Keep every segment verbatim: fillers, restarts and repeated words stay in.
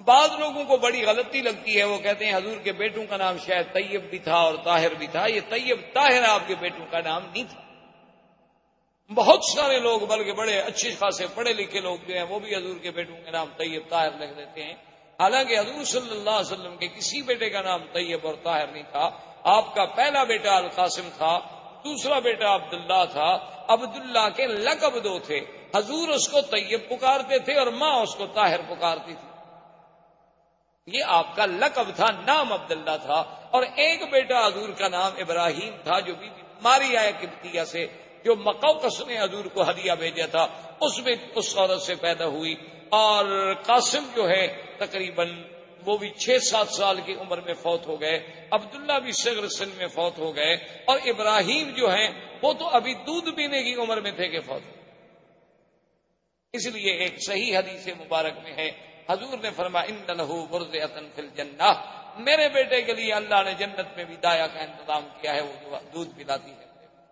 بعض لوگوں کو بڑی غلطی لگتی ہے، وہ کہتے ہیں حضور کے بیٹوں کا نام شاید طیب بھی تھا اور طاہر بھی تھا. یہ طیب طاہر آپ کے بیٹوں کا نام نہیں تھا. بہت سارے لوگ بلکہ بڑے اچھے خاصے پڑھے لکھے لوگ جو ہیں وہ بھی حضور کے بیٹوں کے نام طیب طاہر لکھ دیتے ہیں، حالانکہ حضور صلی اللہ علیہ وسلم کے کسی بیٹے کا نام طیب اور طاہر نہیں تھا. آپ کا پہلا بیٹا القاسم تھا، دوسرا بیٹا عبداللہ تھا. عبداللہ کے لقب دو تھے، حضور اس کو طیب پکارتے تھے اور ماں اس کو طاہر پکارتی تھی. یہ آپ کا لقب تھا، نام عبداللہ تھا. اور ایک بیٹا حضور کا نام ابراہیم تھا، جو بی بی ماریا قبطیہ سے، جو مقوقس نے حضور کو ہدیہ بھیجا تھا، اس میں اس عورت سے پیدا ہوئی. اور قاسم جو ہے تقریباً وہ بھی چھ سات سال کی عمر میں فوت ہو گئے. عبداللہ بھی صغر سن میں فوت ہو گئے. اور ابراہیم جو ہیں وہ تو ابھی دودھ پینے کی عمر میں تھے کہ فوت ہو. اس لیے ایک صحیح حدیث مبارک میں ہے، حضور نے فرمایا ان لہ برزۃ فی الجنہ، میرے بیٹے کے لیے اللہ نے جنت میں بھی دایا کا انتظام کیا ہے، وہ جو دودھ پلاتی ہے.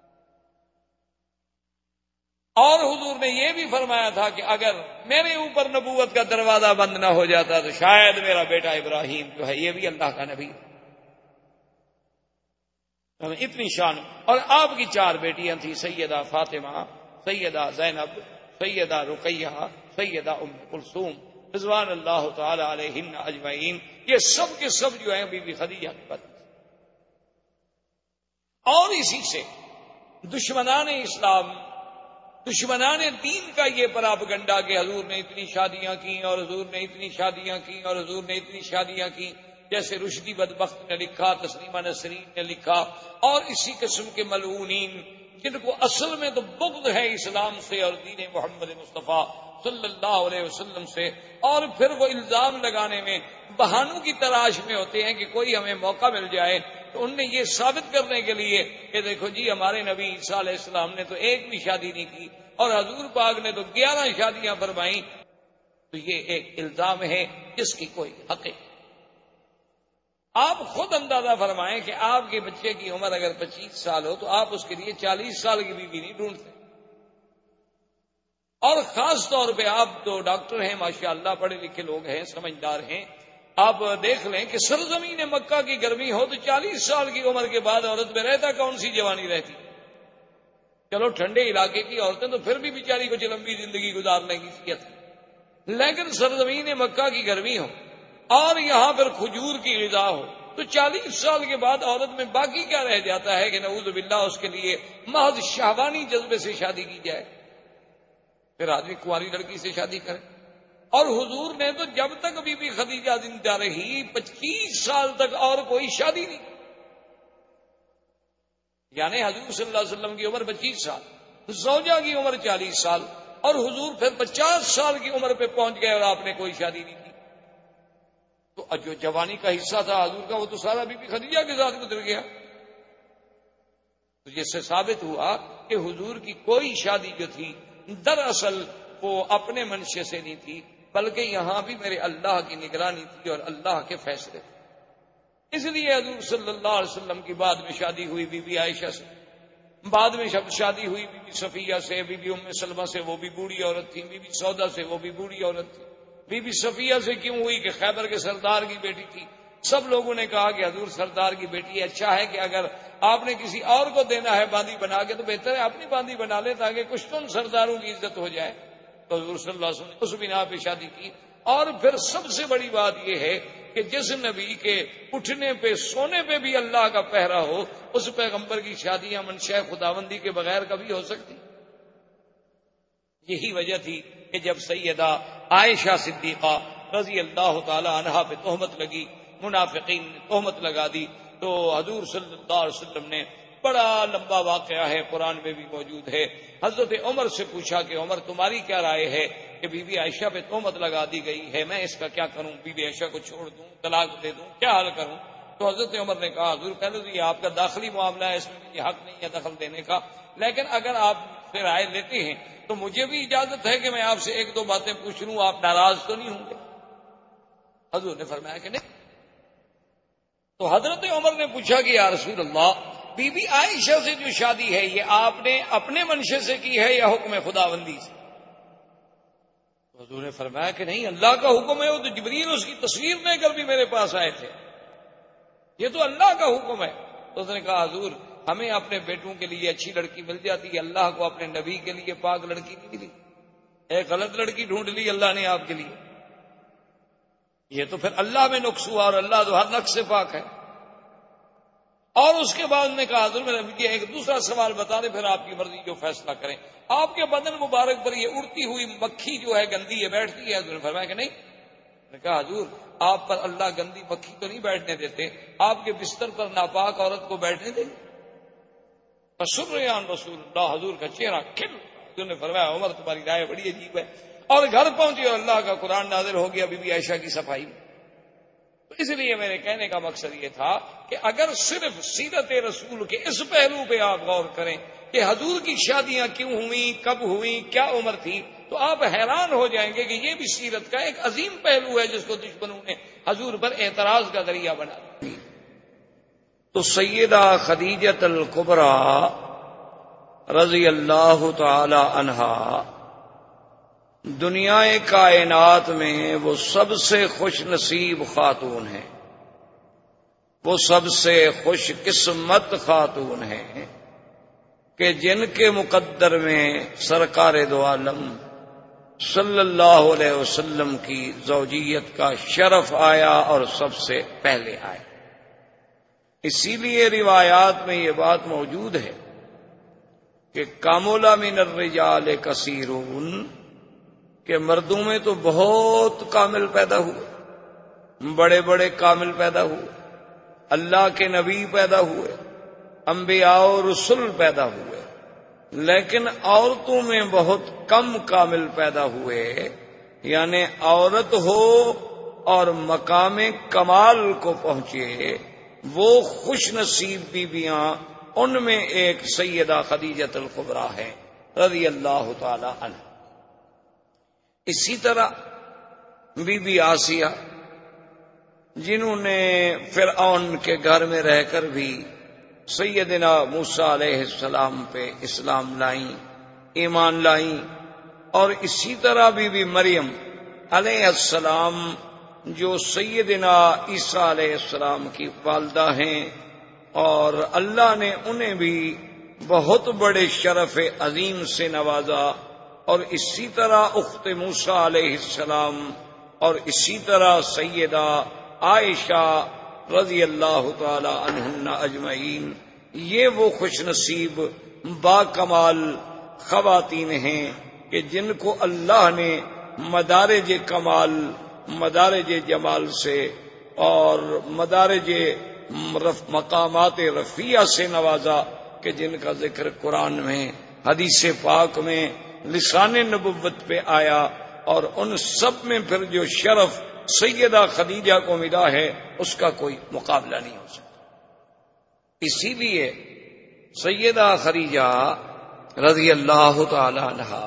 اور حضور نے یہ بھی فرمایا تھا کہ اگر میرے اوپر نبوت کا دروازہ بند نہ ہو جاتا تو شاید میرا بیٹا ابراہیم جو ہے یہ بھی اللہ کا نبی ہے. اتنی شان. اور آپ کی چار بیٹیاں تھیں، سیدہ فاطمہ، سیدہ زینب، سیدہ رقیہ، سیدہ ام کلثوم رضوان اللہ تعالی علیہن اجمعین. یہ سب کے سب جو ہیں بی بی خدیجہ کی پتنی. اور اسی سے دشمنان اسلام، دشمنان دین کا یہ پراپگنڈا کہ حضور نے اتنی شادیاں کی اور حضور نے اتنی شادیاں کی اور حضور نے اتنی شادیاں کی، جیسے رشدی بدبخت نے لکھا، تسلیمہ نسرین نے لکھا، اور اسی قسم کے ملعونین جن کو اصل میں تو بغض ہے اسلام سے اور دین محمد مصطفیٰ صلی اللہ علیہ وسلم سے، اور پھر وہ الزام لگانے میں بہانوں کی تلاش میں ہوتے ہیں کہ کوئی ہمیں موقع مل جائے تو ان نے یہ ثابت کرنے کے لیے کہ دیکھو جی ہمارے نبی عیسیٰ علیہ السلام نے تو ایک بھی شادی نہیں کی اور حضور پاک نے تو گیارہ شادیاں فرمائیں، تو یہ ایک الزام ہے جس کی کوئی حقیقت. آپ خود اندازہ فرمائیں کہ آپ کے بچے کی عمر اگر پچیس سال ہو تو آپ اس کے لیے چالیس سال کی بیوی نہیں ڈھونڈتے. اور خاص طور پہ آپ تو ڈاکٹر ہیں ماشاءاللہ، پڑھے لکھے لوگ ہیں، سمجھدار ہیں. آپ دیکھ لیں کہ سرزمین مکہ کی گرمی ہو تو چالیس سال کی عمر کے بعد عورت میں رہتا کون سی جوانی رہتی. چلو ٹھنڈے علاقے کی عورتیں تو پھر بھی بیچاری کچھ لمبی زندگی گزارنے کی صیت ہے، لیکن سرزمین مکہ کی گرمی ہو اور یہاں پر کھجور کی غذا ہو تو چالیس سال کے بعد عورت میں باقی کیا رہ جاتا ہے کہ نعوذ باللہ اس کے لیے محض شہوانی جذبے سے شادی کی جائے. پھر آدمی کنواری لڑکی سے شادی کرے. اور حضور نے تو جب تک بی بی خدیجہ زندہ رہی پچیس سال تک اور کوئی شادی نہیں، یعنی حضور صلی اللہ علیہ وسلم کی عمر پچیس سال، زوجہ کی عمر چالیس سال، اور حضور پھر پچاس سال کی عمر پہ پہنچ گئے اور آپ نے کوئی شادی نہیں کی. تو جو جوانی کا حصہ تھا حضور کا وہ تو سارا بی بی خدیجہ کے ساتھ گزر گیا. تو جس سے ثابت ہوا کہ حضور کی کوئی شادی جو تھی دراصل وہ اپنے منشے سے نہیں تھی، بلکہ یہاں بھی میرے اللہ کی نگرانی تھی اور اللہ کے فیصلے تھے. اس لیے حضور صلی اللہ علیہ وسلم کی بعد میں شادی ہوئی بی بی عائشہ سے، بعد میں شادی ہوئی بی بی صفیہ سے، بی بی ام سلمہ سے، وہ بھی بوڑھی عورت تھی، بی بی سودا سے، وہ بھی بوڑھی عورت تھی. بی بی صفیہ سے کیوں ہوئی کہ خیبر کے سردار کی بیٹی تھی. سب لوگوں نے کہا کہ حضور سردار کی بیٹی اچھا ہے کہ اگر آپ نے کسی اور کو دینا ہے باندی بنا کے تو بہتر ہے اپنی باندی بنا لے تاکہ کچھ تو ان سرداروں کی عزت ہو جائے. تو حضور صلی اللہ علیہ وسلم نے اس بنا پہ شادی کی. اور پھر سب سے بڑی بات یہ ہے کہ جس نبی کے اٹھنے پہ سونے پہ بھی اللہ کا پہرا ہو اس پیغمبر کی شادیاں منشاء خداوندی کے بغیر کبھی ہو سکتی. یہی وجہ تھی کہ جب سیدہ عائشہ صدیقہ رضی اللہ تعالی عنہا پہ تہمت لگی، منافقین نے تہمت لگا دی، تو حضور صلی اللہ علیہ وسلم نے بڑا لمبا واقعہ ہے قرآن میں بھی موجود ہے، حضرت عمر سے پوچھا کہ عمر تمہاری کیا رائے ہے کہ بی بی عائشہ پہ تہمت لگا دی گئی ہے، میں اس کا کیا کروں، بی بی عائشہ کو چھوڑ دوں، طلاق دے دوں، کیا حل کروں؟ تو حضرت عمر نے کہا حضور پہلے تو یہ آپ کا داخلی معاملہ ہے، اس میں مجھے حق نہیں ہے دخل دینے کا، لیکن اگر آپ سے رائے لیتے ہیں تو مجھے بھی اجازت ہے کہ میں آپ سے ایک دو باتیں پوچھ لوں، آپ ناراض تو نہیں ہوں گے؟ حضور نے فرمایا کہ نہیں. تو حضرت عمر نے پوچھا کہ یا رسول اللہ بی بی عائشہ سے جو شادی ہے یہ آپ نے اپنے منشے سے کی ہے یا حکم خداوندی سے؟ حضور نے فرمایا کہ نہیں، اللہ کا حکم ہے، وہ تو جبریل اس کی تصویر لے کر بھی میرے پاس آئے تھے، یہ تو اللہ کا حکم ہے۔ تو اس نے کہا حضور ہمیں اپنے بیٹوں کے لیے اچھی لڑکی مل جاتی ہے، اللہ کو اپنے نبی کے لیے پاک لڑکی نہیں ملی، ایک غلط لڑکی ڈھونڈ لی اللہ نے آپ کے لیے، یہ تو پھر اللہ میں نقص ہوا، اور اللہ تو ہر نقص سے پاک ہے۔ اور اس کے بعد نے کہا حضور میرا مجھے ایک دوسرا سوال بتا دیں، پھر آپ کی مرضی جو فیصلہ کریں، آپ کے بدن مبارک پر یہ اڑتی ہوئی مکھی جو ہے گندی ہے بیٹھتی ہے؟ حضور نے فرمایا کہ نہیں۔ نے کہا حضور آپ پر اللہ گندی مکھی تو نہیں بیٹھنے دیتے، آپ کے بستر پر ناپاک عورت کو بیٹھنے دیں؟ فسریان رسول اللہ، حضور کا چہرہ کھل۔ حضور نے فرمایا عمر تمہاری رائے بڑی عجیب ہے، اور گھر پہنچے اور اللہ کا قرآن نازل ہو گیا بی بی عائشہ کی صفائی میں۔ تو اس لیے میرے کہنے کا مقصد یہ تھا کہ اگر صرف سیرت رسول کے اس پہلو پہ آپ غور کریں کہ حضور کی شادیاں کیوں ہوئیں، کب ہوئیں، کیا عمر تھی، تو آپ حیران ہو جائیں گے کہ یہ بھی سیرت کا ایک عظیم پہلو ہے جس کو دشمنوں نے حضور پر اعتراض کا ذریعہ بنا دیا۔ تو سیدہ خدیجہ الکبریٰ رضی اللہ تعالی عنہا دنیا کائنات میں وہ سب سے خوش نصیب خاتون ہیں، وہ سب سے خوش قسمت خاتون ہیں کہ جن کے مقدر میں سرکار دو عالم صلی اللہ علیہ وسلم کی زوجیت کا شرف آیا اور سب سے پہلے آیا۔ اسی لیے روایات میں یہ بات موجود ہے کہ کامل من الرجال کثیرون، کہ مردوں میں تو بہت کامل پیدا ہوئے، بڑے بڑے کامل پیدا ہوئے، اللہ کے نبی پیدا ہوئے، انبیاء و رسل پیدا ہوئے، لیکن عورتوں میں بہت کم کامل پیدا ہوئے، یعنی عورت ہو اور مقام کمال کو پہنچے وہ خوش نصیب بیویاں، ان میں ایک سیدہ خدیجہ الکبریٰ ہے رضی اللہ تعالی عنہ۔ اسی طرح بی بی آسیہ جنہوں نے فرعون کے گھر میں رہ کر بھی سیدنا موسیٰ علیہ السلام پہ اسلام لائیں، ایمان لائیں، اور اسی طرح بی بی مریم علیہ السلام جو سیدنا عیسیٰ علیہ السلام کی والدہ ہیں، اور اللہ نے انہیں بھی بہت بڑے شرف عظیم سے نوازا، اور اسی طرح اخت موسیٰ علیہ السلام، اور اسی طرح سیدہ عائشہ رضی اللہ تعالی عنہن اجمعین، یہ وہ خوش نصیب با کمال خواتین ہیں کہ جن کو اللہ نے مدارج کمال، مدارج جمال سے اور مدارج مقامات رفیع سے نوازا، کہ جن کا ذکر قرآن میں، حدیث پاک میں، لسان نبوت پہ آیا، اور ان سب میں پھر جو شرف سیدہ خدیجہ کو ملا ہے اس کا کوئی مقابلہ نہیں ہو سکتا۔ اسی لیے سیدہ خدیجہ رضی اللہ تعالی عنہا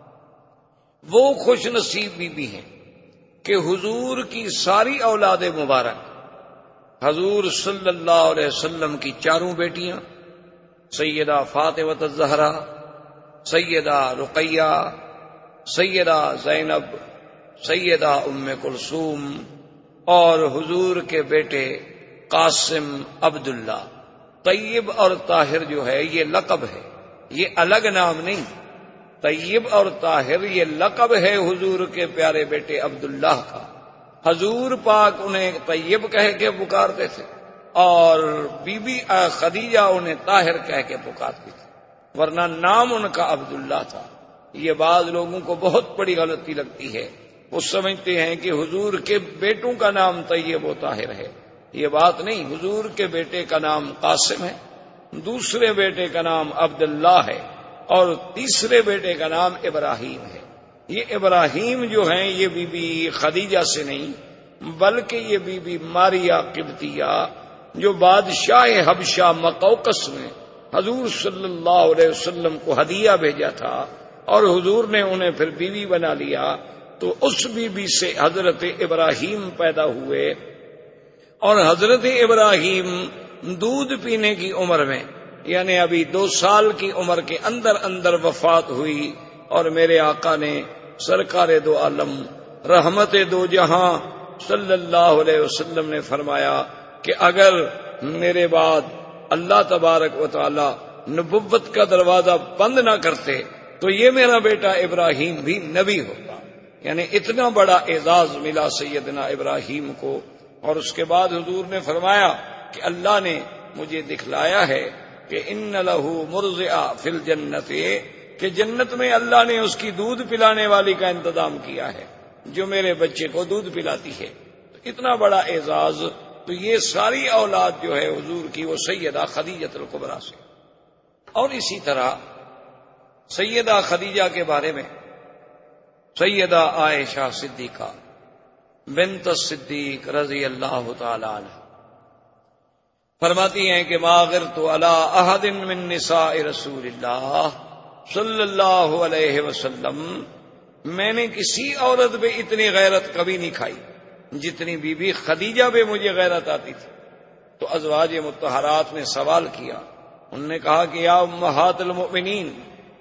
وہ خوش نصیب بیوی ہیں کہ حضور کی ساری اولاد مبارک، حضور صلی اللہ علیہ وسلم کی چاروں بیٹیاں، سیدہ فاطمہ الزہرا، سیدہ رقیہ، سیدہ زینب، سیدہ ام کلثوم، اور حضور کے بیٹے قاسم، عبداللہ، طیب اور طاہر جو ہے یہ لقب ہے، یہ الگ نام نہیں۔ طیب اور طاہر یہ لقب ہے حضور کے پیارے بیٹے عبداللہ کا۔ حضور پاک انہیں طیب کہہ کے پکارتے تھے، اور بی بی خدیجہ انہیں طاہر کہہ کے پکارتی تھی، ورنہ نام ان کا عبداللہ تھا۔ یہ بعض لوگوں کو بہت بڑی غلطی لگتی ہے، وہ سمجھتے ہیں کہ حضور کے بیٹوں کا نام طیب و طاہر ہے، یہ بات نہیں۔ حضور کے بیٹے کا نام قاسم ہے، دوسرے بیٹے کا نام عبداللہ ہے، اور تیسرے بیٹے کا نام ابراہیم ہے۔ یہ ابراہیم جو ہیں یہ بی بی خدیجہ سے نہیں، بلکہ یہ بی بی ماریہ قبطیہ جو بادشاہ حبشہ مقوقس میں حضور صلی اللہ علیہ وسلم کو ہدیہ بھیجا تھا، اور حضور نے انہیں پھر بیوی بنا لیا، تو اس بی بی سے حضرت ابراہیم پیدا ہوئے، اور حضرت ابراہیم دودھ پینے کی عمر میں، یعنی ابھی دو سال کی عمر کے اندر اندر وفات ہوئی، اور میرے آقا نے سرکار دو عالم رحمت دو جہاں صلی اللہ علیہ وسلم نے فرمایا کہ اگر میرے بعد اللہ تبارک و تعالی نبوت کا دروازہ بند نہ کرتے تو یہ میرا بیٹا ابراہیم بھی نبی ہوتا. یعنی اتنا بڑا اعزاز ملا سیدنا ابراہیم کو. اور اس کے بعد حضور نے فرمایا کہ اللہ نے مجھے دکھلایا ہے کہ ان لہو مرضعہ فی الجنت، کہ جنت میں اللہ نے اس کی دودھ پلانے والی کا انتظام کیا ہے جو میرے بچے کو دودھ پلاتی ہے. اتنا بڑا اعزاز. تو یہ ساری اولاد جو ہے حضور کی وہ سیدہ خدیجہ الکبریٰ سے. اور اسی طرح سیدہ خدیجہ کے بارے میں سیدہ عائشہ صدیقہ بنت الصدیق رضی اللہ تعالی عنہ فرماتی ہیں کہ ما غرت علی احد من نساء رسول اللہ صلی اللہ علیہ وسلم، میں نے کسی عورت پہ اتنی غیرت کبھی نہیں کھائی جتنی بی بی خدیجہ پہ مجھے غیرت آتی تھی. تو ازواج مطہرات نے سوال کیا، انہوں نے کہا کہ یا امہات المؤمنین،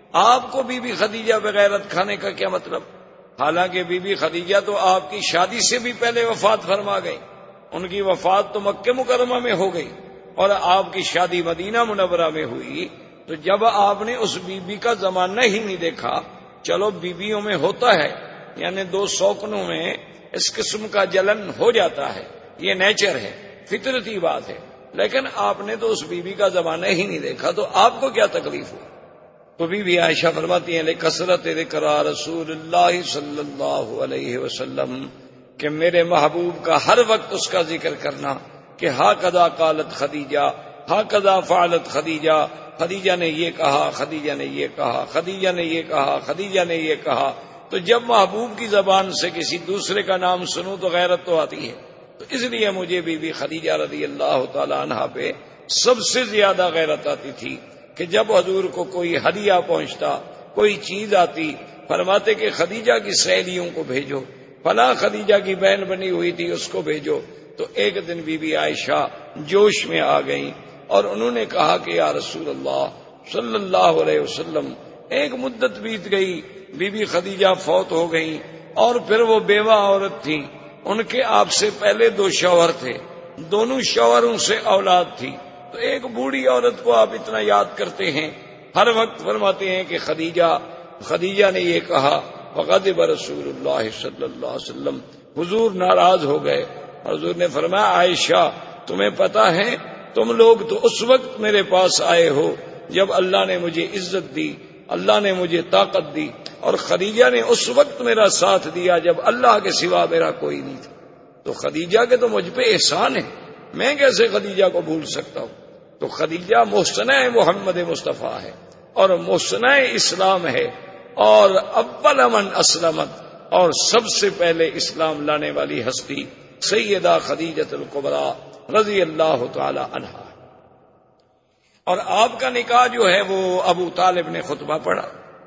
آپ کو بی بی خدیجہ پہ غیرت کھانے کا کیا مطلب؟ حالانکہ بی بی خدیجہ تو آپ کی شادی سے بھی پہلے وفات فرما گئی. ان کی وفات تو مکہ مکرمہ میں ہو گئی اور آپ کی شادی مدینہ منورہ میں ہوئی. تو جب آپ نے اس بی بی کا زمانہ ہی نہیں دیکھا، چلو بیویوں میں ہوتا ہے، یعنی دو سوکنوں میں اس قسم کا جلن ہو جاتا ہے، یہ نیچر ہے، فطرتی بات ہے، لیکن آپ نے تو اس بی بی کا زمانہ ہی نہیں دیکھا، تو آپ کو کیا تکلیف ہو؟ تو بی بی عائشہ فرماتی ہیں لکثرت ذکر رسول اللہ صلی اللہ علیہ وسلم، کہ میرے محبوب کا ہر وقت اس کا ذکر کرنا کہ ہا قضا قالت خدیجہ، ہا قضا فعلت خدیجہ، خدیجہ نے یہ کہا، خدیجہ نے یہ کہا، خدیجہ نے یہ کہا، خدیجہ نے یہ کہا. تو جب محبوب کی زبان سے کسی دوسرے کا نام سنوں تو غیرت تو آتی ہے. تو اس لیے مجھے بی بی خدیجہ رضی اللہ تعالی عنہا پہ سب سے زیادہ غیرت آتی تھی کہ جب حضور کو کوئی ہدیہ پہنچتا، کوئی چیز آتی، فرماتے کہ خدیجہ کی سہیلیوں کو بھیجو، فلاں خدیجہ کی بہن بنی ہوئی تھی اس کو بھیجو. تو ایک دن بی بی عائشہ جوش میں آ گئیں اور انہوں نے کہا کہ یا رسول اللہ صلی اللہ علیہ وسلم، ایک مدت بیت گئی، بی بی خدیجہ فوت ہو گئیں اور پھر وہ بیوہ عورت تھی، ان کے آپ سے پہلے دو شوہر تھے، دونوں شوہروں سے اولاد تھی، تو ایک بوڑھی عورت کو آپ اتنا یاد کرتے ہیں، ہر وقت فرماتے ہیں کہ خدیجہ خدیجہ نے یہ کہا. وغضب رسول اللہ صلی اللہ علیہ وسلم، حضور ناراض ہو گئے. حضور نے فرمایا عائشہ تمہیں پتا ہے تم لوگ تو اس وقت میرے پاس آئے ہو جب اللہ نے مجھے عزت دی، اللہ نے مجھے طاقت دی، اور خدیجہ نے اس وقت میرا ساتھ دیا جب اللہ کے سوا میرا کوئی نہیں تھا. تو خدیجہ کے تو مجھ پہ احسان ہے، میں کیسے خدیجہ کو بھول سکتا ہوں؟ تو خدیجہ محسنہ محمد مصطفیٰ ہے اور محسنہ اسلام ہے، اور اول من اسلمت، اور سب سے پہلے اسلام لانے والی ہستی سیدہ خدیجہ الکبریٰ رضی اللہ تعالی عنہا. اور آپ کا نکاح جو ہے وہ ابو طالب نے خطبہ پڑھا،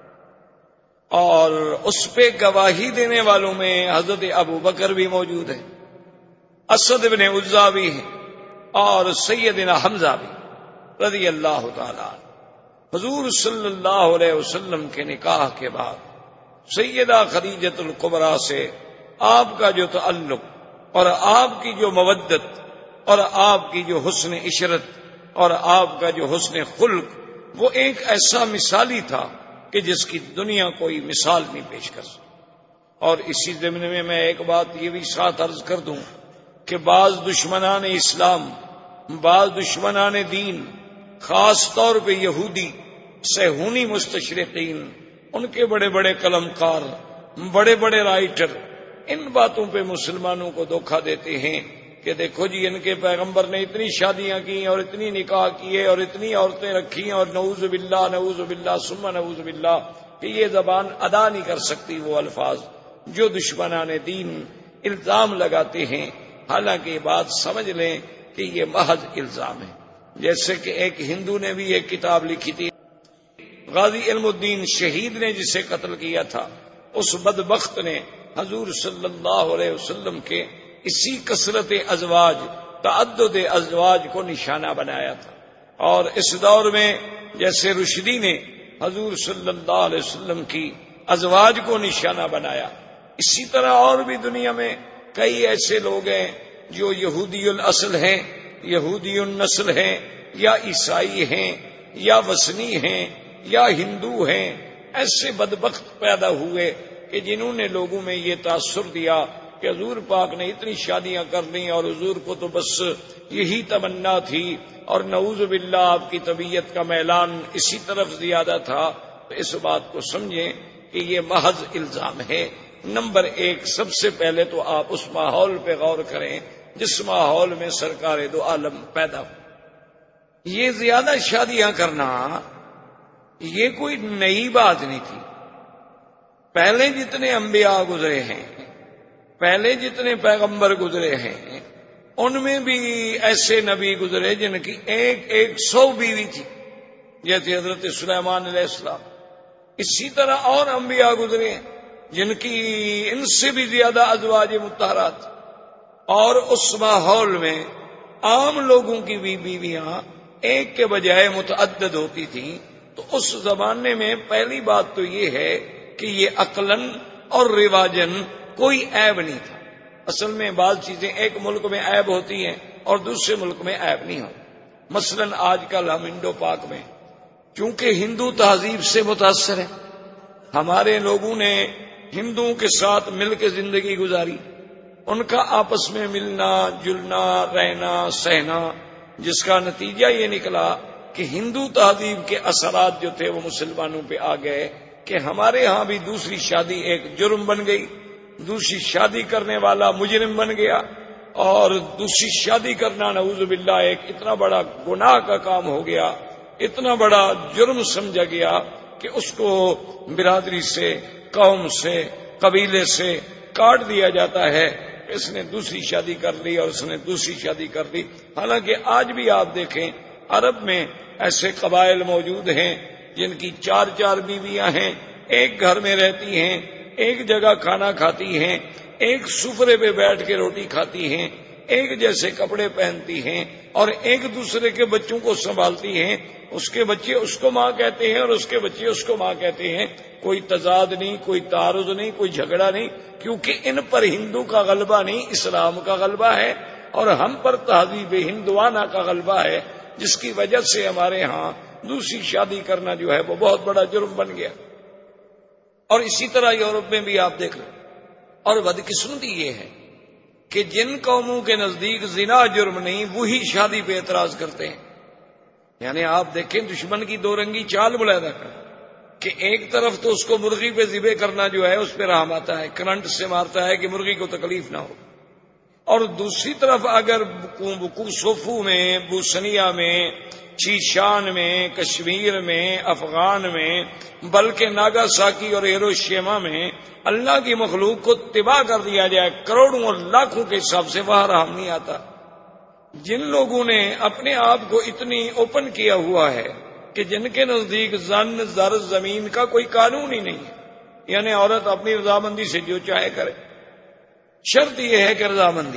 اور اس پہ گواہی دینے والوں میں حضرت ابو بکر بھی موجود ہے، اسد بن عزا بھی ہیں، اور سیدنا حمزہ بھی رضی اللہ تعالی عنہ. حضور صلی اللہ علیہ وسلم کے نکاح کے بعد سیدہ خدیجہ الکبریٰ سے آپ کا جو تعلق اور آپ کی جو مودت اور آپ کی جو حسن عشرت اور آپ کا جو حسن خلق، وہ ایک ایسا مثالی تھا کہ جس کی دنیا کوئی مثال نہیں پیش کر سکتی. اور اسی ضمن میں میں ایک بات یہ بھی ساتھ عرض کر دوں کہ بعض دشمنان اسلام، بعض دشمنان دین، خاص طور پہ یہودی صہیونی مستشرقین، ان کے بڑے بڑے قلمکار، بڑے بڑے رائٹر ان باتوں پہ مسلمانوں کو دھوکہ دیتے ہیں کہ دیکھو جی ان کے پیغمبر نے اتنی شادیاں کی اور اتنی نکاح کیے اور اتنی عورتیں رکھی اور نعوذ باللہ نعوذ باللہ ثم نعوذ باللہ، کہ یہ زبان ادا نہیں کر سکتی وہ الفاظ جو دشمنان دین الزام لگاتے ہیں. حالانکہ یہ بات سمجھ لیں کہ یہ محض الزام ہے. جیسے کہ ایک ہندو نے بھی ایک کتاب لکھی تھی، غازی علم الدین شہید نے جسے قتل کیا تھا، اس بدبخت نے حضور صلی اللہ علیہ وسلم کے اسی کثرت ازواج، تعدد ازواج کو نشانہ بنایا تھا. اور اس دور میں جیسے رشدی نے حضور صلی اللہ علیہ وسلم کی ازواج کو نشانہ بنایا. اسی طرح اور بھی دنیا میں کئی ایسے لوگ ہیں جو یہودی الاصل ہیں، یہودی النسل ہیں، یا عیسائی ہیں، یا وثنی ہیں، یا ہندو ہیں. ایسے بدبخت پیدا ہوئے کہ جنہوں نے لوگوں میں یہ تاثر دیا کہ حضور پاک نے اتنی شادیاں کر لیں اور حضور کو تو بس یہی تمنا تھی، اور نعوذ باللہ آپ کی طبیعت کا میلان اسی طرف زیادہ تھا. تو اس بات کو سمجھیں کہ یہ محض الزام ہے. نمبر ایک، سب سے پہلے تو آپ اس ماحول پہ غور کریں جس ماحول میں سرکار دو عالم پیدا ہو. یہ زیادہ شادیاں کرنا یہ کوئی نئی بات نہیں تھی. پہلے جتنے انبیاء گزرے ہیں، پہلے جتنے پیغمبر گزرے ہیں، ان میں بھی ایسے نبی گزرے جن کی ایک ایک سو بیوی تھی، جیسے حضرت سلیمان علیہ السلام. اسی طرح اور انبیاء گزرے ہیں جن کی ان سے بھی زیادہ ازواج مطہرات. اور اس ماحول میں عام لوگوں کی بھی بیویاں ایک کے بجائے متعدد ہوتی تھیں. تو اس زمانے میں پہلی بات تو یہ ہے کہ یہ عقلاً اور رواجاً کوئی عیب نہیں تھا. اصل میں بعض چیزیں ایک ملک میں عیب ہوتی ہیں اور دوسرے ملک میں عیب نہیں ہوتی. مثلاً آج کل ہم انڈو پاک میں چونکہ ہندو تہذیب سے متاثر ہیں، ہمارے لوگوں نے ہندوؤں کے ساتھ مل کے زندگی گزاری، ان کا آپس میں ملنا جلنا رہنا سہنا، جس کا نتیجہ یہ نکلا کہ ہندو تہذیب کے اثرات جو تھے وہ مسلمانوں پہ آ گئے کہ ہمارے ہاں بھی دوسری شادی ایک جرم بن گئی، دوسری شادی کرنے والا مجرم بن گیا، اور دوسری شادی کرنا نعوذ باللہ ایک اتنا بڑا گناہ کا کام ہو گیا، اتنا بڑا جرم سمجھا گیا کہ اس کو برادری سے، قوم سے، قبیلے سے کاٹ دیا جاتا ہے. اس نے دوسری شادی کر لی اور اس نے دوسری شادی کر لی. حالانکہ آج بھی آپ دیکھیں عرب میں ایسے قبائل موجود ہیں جن کی چار چار بیویاں ہیں، ایک گھر میں رہتی ہیں، ایک جگہ کھانا کھاتی ہیں، ایک سفرے پہ بیٹھ کے روٹی کھاتی ہیں، ایک جیسے کپڑے پہنتی ہیں، اور ایک دوسرے کے بچوں کو سنبھالتی ہیں. اس کے بچے اس کو ماں کہتے ہیں اور اس کے بچے اس کو ماں کہتے ہیں. کوئی تضاد نہیں، کوئی تعارض نہیں، کوئی جھگڑا نہیں، کیونکہ ان پر ہندو کا غلبہ نہیں، اسلام کا غلبہ ہے، اور ہم پر تہذیب ہندوانہ کا غلبہ ہے، جس کی وجہ سے ہمارے ہاں دوسری شادی کرنا جو ہے وہ بہت بڑا جرم بن گیا. اور اسی طرح یورپ میں بھی آپ دیکھ لیں. اور بدقسمتی یہ ہے کہ جن قوموں کے نزدیک زنا جرم نہیں، وہی شادی پہ اعتراض کرتے ہیں. یعنی آپ دیکھیں دشمن کی دو رنگی چال ملاحظہ کریں کہ ایک طرف تو اس کو مرغی پہ ذبح کرنا جو ہے اس پہ رحم آتا ہے، کرنٹ سے مارتا ہے کہ مرغی کو تکلیف نہ ہو، اور دوسری طرف اگر کوسوفو میں، بوسنیا میں، چیشان میں، کشمیر میں، افغان میں، بلکہ ناگاساکی اور ہیروشیما میں اللہ کی مخلوق کو تباہ کر دیا جائے کروڑوں اور لاکھوں کے حساب سے، وہاں رحم نہیں آتا. جن لوگوں نے اپنے آپ کو اتنی اوپن کیا ہوا ہے کہ جن کے نزدیک زن زر زمین کا کوئی قانون ہی نہیں ہے، یعنی عورت اپنی رضامندی سے جو چاہے کرے، شرط یہ ہے کہ رضامندی،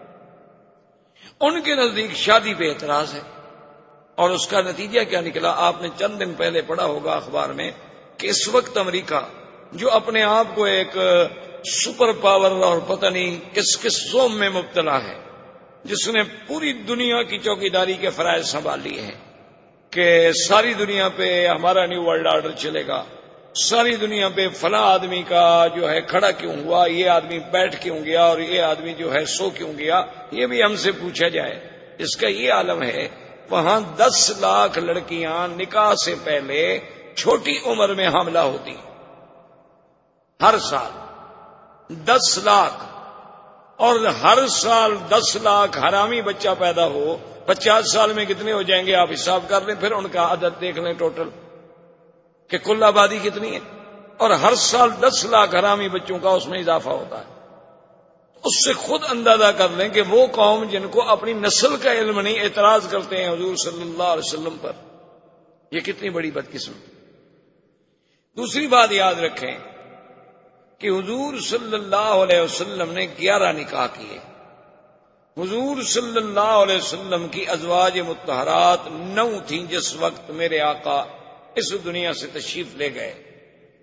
ان کے نزدیک شادی پہ اعتراض ہے. اور اس کا نتیجہ کیا نکلا؟ آپ نے چند دن پہلے پڑھا ہوگا اخبار میں کہ اس وقت امریکہ جو اپنے آپ کو ایک سپر پاور اور پتہ نہیں کس کس زوم میں مبتلا ہے، جس نے پوری دنیا کی چوکیداری کے فرائض سنبھال لیے ہیں کہ ساری دنیا پہ ہمارا نیو ورلڈ آرڈر چلے گا، ساری دنیا پہ فلاں آدمی کا جو ہے کھڑا کیوں ہوا، یہ آدمی بیٹھ کیوں گیا، اور یہ آدمی جو ہے سو کیوں گیا، یہ بھی ہم سے پوچھا جائے. اس کا یہ عالم ہے وہاں دس لاکھ لڑکیاں نکاح سے پہلے چھوٹی عمر میں حاملہ ہوتی ہر سال، دس لاکھ. اور ہر سال دس لاکھ حرامی بچہ پیدا ہو، پچاس سال میں کتنے ہو جائیں گے آپ حساب کر لیں، پھر ان کا عدد دیکھ لیں ٹوٹل کہ کل آبادی کتنی ہے. اور ہر سال دس لاکھ حرامی بچوں کا اس میں اضافہ ہوتا ہے. اس سے خود اندازہ کر لیں کہ وہ قوم جن کو اپنی نسل کا علم نہیں، اعتراض کرتے ہیں حضور صلی اللہ علیہ وسلم پر، یہ کتنی بڑی بدقسمتی. دوسری بات یاد رکھیں کہ حضور صلی اللہ علیہ وسلم نے گیارہ نکاح کیے. حضور صلی اللہ علیہ وسلم کی ازواج مطہرات نو تھیں جس وقت میرے آقا اس دنیا سے تشریف لے گئے.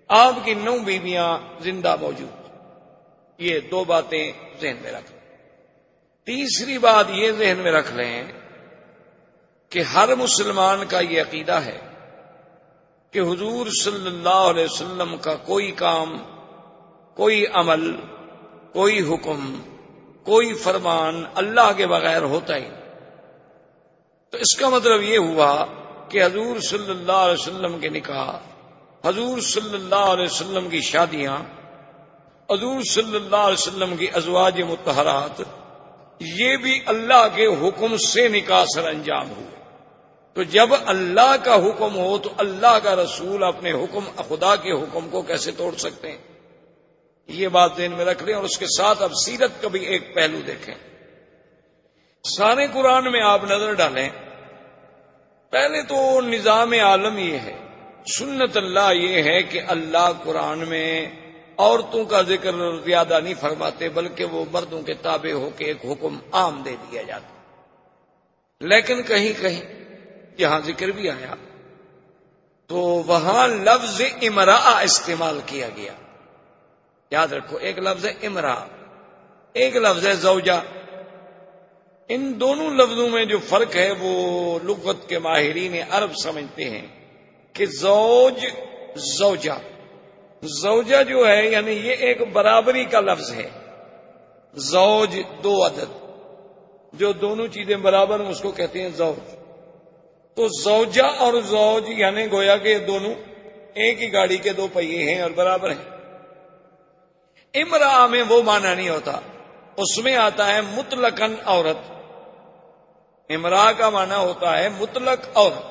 آپ کی نو بیویاں زندہ موجود. یہ دو باتیں ذہن میں رکھ لیں. تیسری بات یہ ذہن میں رکھ لیں کہ ہر مسلمان کا یہ عقیدہ ہے کہ حضور صلی اللہ علیہ وسلم کا کوئی کام، کوئی عمل، کوئی حکم، کوئی فرمان اللہ کے بغیر ہوتا ہی. تو اس کا مطلب یہ ہوا کہ حضور صلی اللہ علیہ وسلم کے نکاح، حضور صلی اللہ علیہ وسلم کی شادیاں، حضور صلی اللہ علیہ وسلم کی ازواج مطہرات، یہ بھی اللہ کے حکم سے نکاح سر انجام ہوئے. تو جب اللہ کا حکم ہو تو اللہ کا رسول اپنے حکم، خدا کے حکم کو کیسے توڑ سکتے ہیں؟ یہ بات ذہن میں رکھ لیں. اور اس کے ساتھ اب سیرت کا بھی ایک پہلو دیکھیں. سارے قرآن میں آپ نظر ڈالیں، پہلے تو نظام عالم یہ ہے، سنت اللہ یہ ہے کہ اللہ قرآن میں عورتوں کا ذکر زیادہ نہیں فرماتے، بلکہ وہ مردوں کے تابع ہو کے ایک حکم عام دے دیا جاتا. لیکن کہیں کہیں یہاں ذکر بھی آیا تو وہاں لفظ امرأہ استعمال کیا گیا. یاد رکھو، ایک لفظ ہے امرأہ، ایک لفظ ہے زوجہ. ان دونوں لفظوں میں جو فرق ہے وہ لغت کے ماہرین عرب سمجھتے ہیں کہ زوج، زوجہ، زوجہ جو ہے یعنی یہ ایک برابری کا لفظ ہے. زوج دو عدد، جو دونوں چیزیں برابر ہیں اس کو کہتے ہیں زوج. تو زوجہ اور زوج یعنی گویا کہ یہ دونوں ایک ہی گاڑی کے دو پہیے ہیں اور برابر ہیں. امرأہ میں وہ معنی نہیں ہوتا، اس میں آتا ہے مطلقاً عورت. امرأہ کا معنی ہوتا ہے مطلق عورت.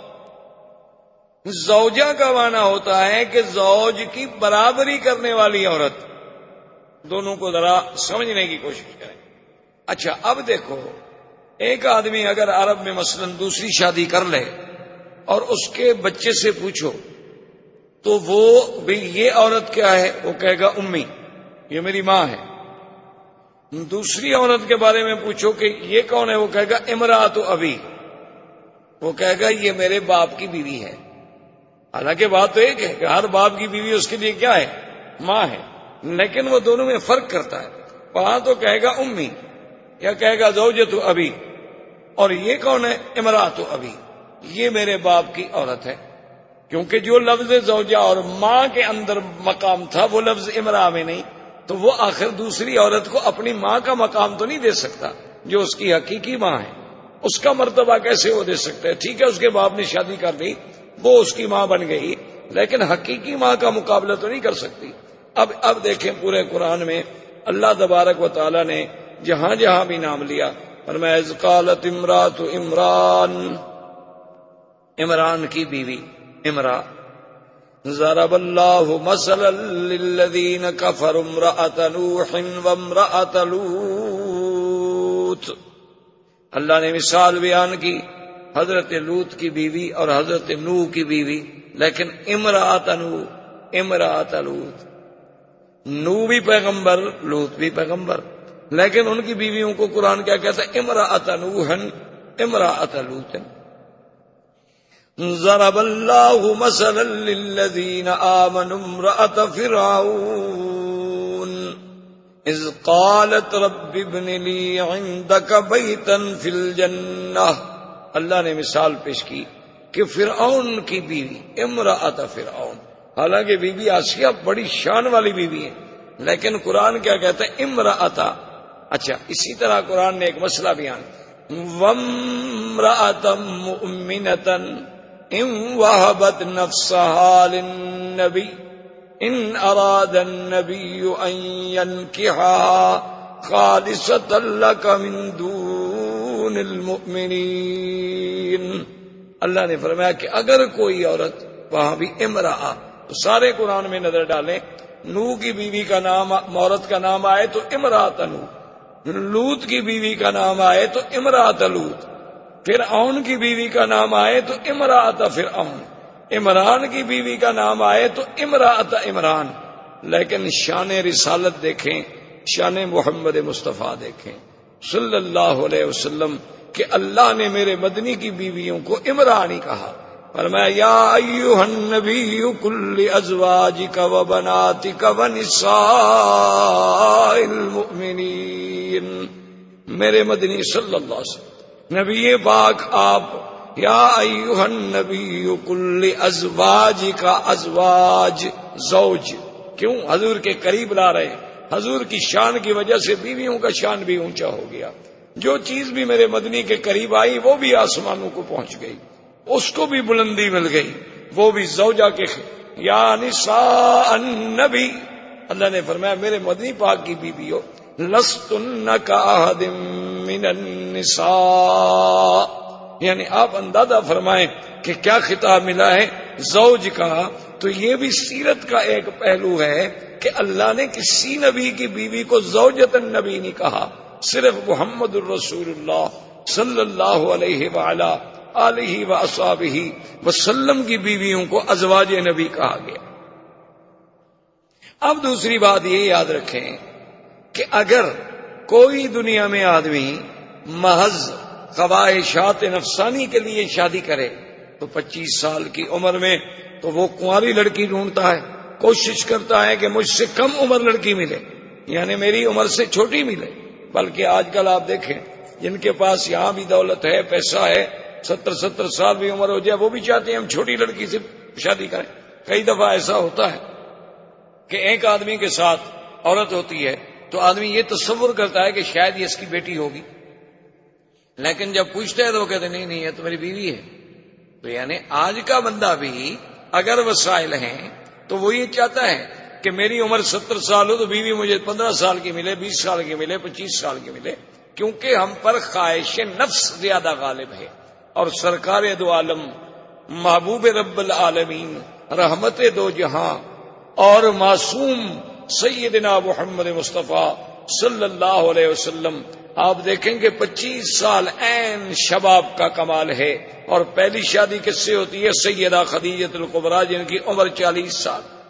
زوجہ کا معنی ہوتا ہے کہ زوج کی برابری کرنے والی عورت. دونوں کو ذرا سمجھنے کی کوشش کریں. اچھا اب دیکھو، ایک آدمی اگر عرب میں مثلا دوسری شادی کر لے اور اس کے بچے سے پوچھو تو وہ بھی یہ عورت کیا ہے، وہ کہے گا امی، یہ میری ماں ہے. دوسری عورت کے بارے میں پوچھو کہ یہ کون ہے، وہ کہے گا امرأۃ ابی، وہ کہے گا یہ میرے باپ کی بیوی ہے. حالانکہ بات تو ایک ہے کہ ہر باپ کی بیوی اس کے لیے کیا ہے، ماں ہے، لیکن وہ دونوں میں فرق کرتا ہے. وہاں تو کہے گا امی یا کہے گا زوجۃ ابی، اور یہ کون ہے، امرأۃ ابی، یہ میرے باپ کی عورت ہے. کیونکہ جو لفظ زوجہ اور ماں کے اندر مقام تھا وہ لفظ امرأہ میں نہیں، تو وہ آخر دوسری عورت کو اپنی ماں کا مقام تو نہیں دے سکتا جو اس کی حقیقی ماں ہے. اس کا مرتبہ کیسے وہ دے سکتا ہے؟ ٹھیک ہے اس کے باپ نے شادی کر لی، وہ اس کی ماں بن گئی، لیکن حقیقی ماں کا مقابلہ تو نہیں کر سکتی. اب اب دیکھیں پورے قرآن میں اللہ تبارک و تعالی نے جہاں جہاں بھی نام لیا، فرمایا اذ قالت امرأۃ عمران، عمران کی بیوی امرا. ضرب اللہ مثلا للذین کفروا امرأۃ نوح وامرأۃ لوط. اللہ نے مثال بیان کی حضرت لوط کی بیوی اور حضرت نوح کی بیوی، لیکن امرأۃ نوح، امرأۃ لوط. نوح بھی پیغمبر، لوط بھی پیغمبر، لیکن ان کی بیویوں کو قرآن کیا کہتا ہے، امرأۃ نوح امرأۃ لوط. ضرب اللہ مثلا للذین آمنوا امرأۃ فرعون اذ قالت رب ابن لی عندک بیتا فی الجنہ. اللہ نے مثال پیش کی کہ فرعون کی بیوی امرأۃ فرعون، حالانکہ بی بی آسیہ بڑی شان والی بیوی ہے، لیکن قرآن کیا کہتا ہے، امرأۃ. اچھا اسی طرح قرآن نے ایک مسئلہ بیان، وامرأۃ مؤمنۃ ان وهبت نفسها للنبی ان اراد النبی ان ينكحها خالصۃ لک من دون المؤمنین. اللہ نے فرمایا کہ اگر کوئی عورت، وہاں بھی امرأہ، تو سارے قرآن میں نظر ڈالیں، نوح کی بیوی کا نام، عورت کا نام آئے تو امرأۃ نوح، لوط کی بیوی کا نام آئے تو امرأۃ لوط، فرعون کی بیوی کا نام آئے تو امرأۃ فرعون، عمران کی بیوی کا نام آئے تو امرأۃ عمران. لیکن شان رسالت دیکھیں، شان محمد مصطفیٰ دیکھیں صلی اللہ علیہ وسلم کہ اللہ نے میرے مدنی کی بیویوں کو امرا نہیں کہا، فرمایا یا ایھا النبی قل لازواجک وبناتک ونساء المؤمنین، میرے مدنی صلی اللہ علیہ وسلم نبی پاک آپ یا ایھا النبی قل لازواجک، ازواج زوج کیوں حضور کے قریب لا رہے ہیں؟ حضور کی شان کی وجہ سے بیویوں کا شان بھی اونچا ہو گیا. جو چیز بھی میرے مدنی کے قریب آئی وہ بھی آسمانوں کو پہنچ گئی، اس کو بھی بلندی مل گئی، وہ بھی زوجہ کے یا نساء النبی. اللہ نے فرمایا میرے مدنی پاک کی بیویوں لستن کاحد من النساء، یعنی آپ اندازہ فرمائیں کہ کیا خطاب ملا ہے زوج کا. تو یہ بھی سیرت کا ایک پہلو ہے کہ اللہ نے کسی نبی کی بیوی کو زوجۃ النبی نہیں کہا، صرف محمد الرسول اللہ صلی اللہ علیہ وآلہ آلہ وصحبہ وسلم کی بیویوں کو ازواج نبی کہا گیا. اب دوسری بات یہ یاد رکھیں کہ اگر کوئی دنیا میں آدمی محض خواہشات نفسانی کے لیے شادی کرے تو پچیس سال کی عمر میں تو وہ کنواری لڑکی ڈھونڈتا ہے، کوشش کرتا ہے کہ مجھ سے کم عمر لڑکی ملے، یعنی میری عمر سے چھوٹی ملے. بلکہ آج کل آپ دیکھیں جن کے پاس یہاں بھی دولت ہے، پیسہ ہے، ستر ستر سال بھی عمر ہو جائے وہ بھی چاہتے ہیں ہم چھوٹی لڑکی سے شادی کریں. کئی دفعہ ایسا ہوتا ہے کہ ایک آدمی کے ساتھ عورت ہوتی ہے تو آدمی یہ تصور کرتا ہے کہ شاید یہ اس کی بیٹی ہوگی، لیکن جب پوچھتے ہیں تو وہ کہتے نہیں نہیں یہ تو میری بیوی ہے. تو یعنی آج کا بندہ بھی اگر وسائل ہیں تو وہ یہ چاہتا ہے کہ میری عمر ستر سال ہو تو بیوی مجھے پندرہ سال کی ملے، بیس سال کی ملے، پچیس سال کی ملے، کیونکہ ہم پر خواہش نفس زیادہ غالب ہے. اور سرکار دو عالم محبوب رب العالمین رحمت دو جہاں اور معصوم سیدنا محمد مصطفیٰ صلی اللہ علیہ وسلم آپ دیکھیں گے پچیس سال عین شباب کا کمال ہے. اور پہلی شادی کس سے ہوتی ہے؟ سیدہ خدیجہ الکبریٰ جن کی عمر چالیس سال.